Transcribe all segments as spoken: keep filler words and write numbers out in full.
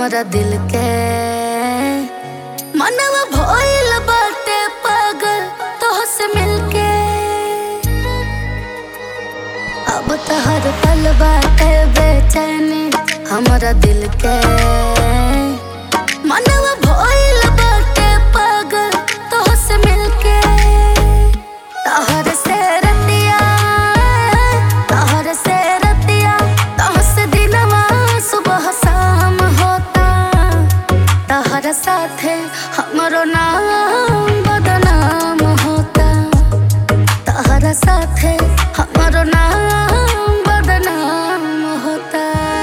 हमरा दिल के मनवा भइल बाटे पागल तोहसे मिलके। अब तो हर पल बाटे बेचैनी हमरा दिल के मनवा भइल बाटे पागल तोहसे मिलके। तोहर से रतिया तोहर से रतिया तोहसे दिनवा सुबह शाम होता। तोहर साथे हमरो नाम बदनाम होता। तोहर साथे हमरो नाम बदनाम होता।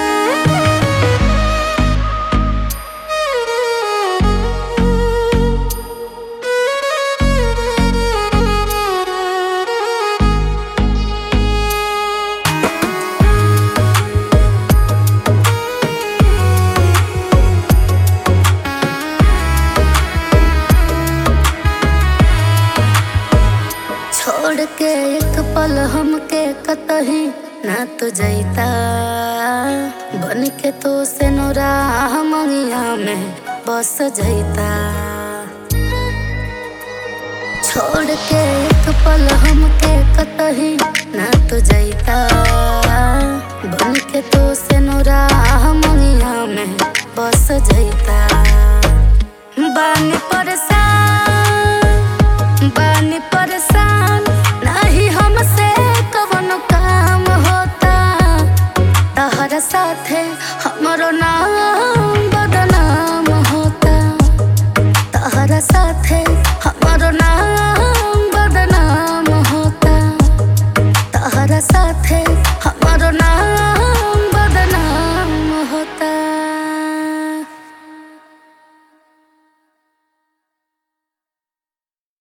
छोड़ के एक पल हमके कतही ना तो जैता। बन के तो से नोरा मंगिया में बस जैता। छोड़ के एक पल हमके कतही ना तो जैता। बन के तो से नोरा मंगिया में बस जैता। बानी